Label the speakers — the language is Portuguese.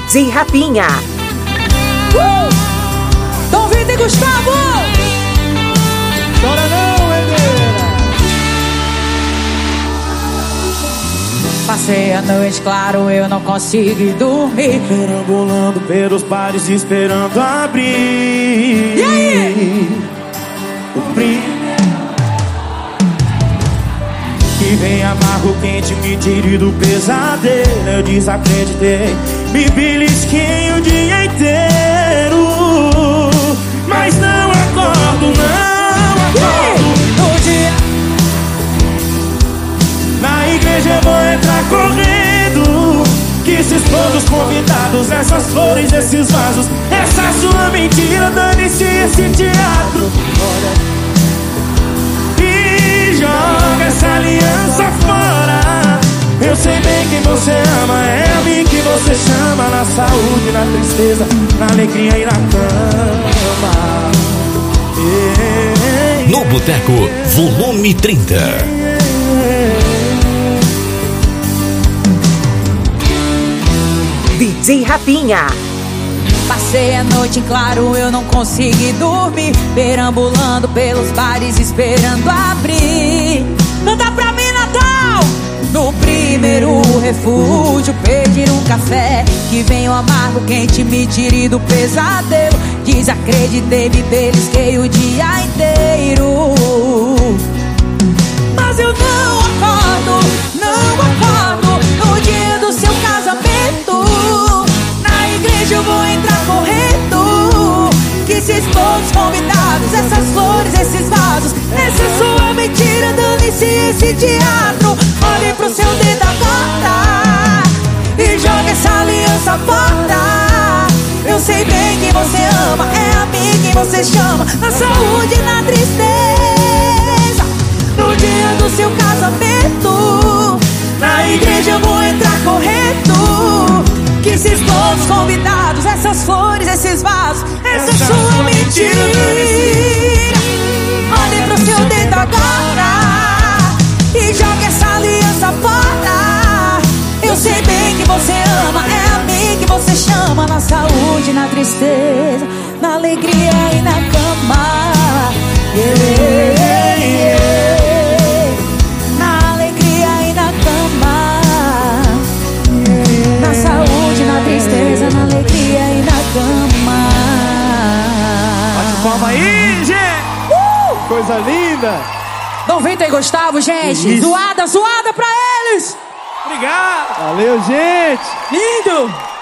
Speaker 1: DJ Rapinha.
Speaker 2: Dom Vitor e Gustavo.
Speaker 3: Chora não, Edeira.
Speaker 2: Passei a noite, claro, eu não consigo dormir,
Speaker 3: Perambulando pelos bares, esperando abrir.
Speaker 2: E aí?
Speaker 3: O príncipe que vem amargo, quente, me tire do pesadelo. Eu desacreditei, me belisquei o dia inteiro, mas não acordo, não acordo.
Speaker 2: No dia
Speaker 3: Na igreja eu vou entrar correndo, que se expor dos convidados, essas flores, esses vasos, essa sua mentira, dane-se esse teatro. E joga essa aliança fora. Eu sei bem quem você ama, é a mim que você chama. Na saúde, na tristeza, na alegria e na cama.
Speaker 4: No Boteco, volume 30.
Speaker 1: DJ Rapinha.
Speaker 2: passei a noite em claro, eu não consegui dormir, perambulando pelos bares, esperando abrir. Canta pra mim, Natal! No primeiro refúgio, pedir um café, que vem o amargo, quente, me tire do pesadelo. Desacreditei, me belisquei o dia inteiro, mas eu não acordo, não acordo no dia do seu casamento. Na igreja eu vou entrar correndo, que se expor os convidados, essas flores, esses vasos, essa sua mentira, dane-se esse teatro. Olhe pro seu dedo agora e joga essa aliança fora. Eu sei bem que você ama, é a mim que você chama. Na saúde e na tristeza, no dia do seu casamento. Na igreja eu vou entrar correndo, que se expor os convidados, essas flores, esses vasos, essa sua mentira. Olhe pro seu dedo agora e joga essa aliança fora. Eu sei bem que você ama, é a mim que você chama. Na saúde, na tristeza, na alegria e na cama. Na alegria e na cama. Na saúde, na tristeza, na alegria e na cama.
Speaker 3: Bate palma aí, gente! Coisa linda!
Speaker 2: Dom Vitor e Gustavo, gente.
Speaker 3: Isso.
Speaker 2: Zoada pra eles!
Speaker 3: Obrigado! Valeu, gente!
Speaker 2: Lindo!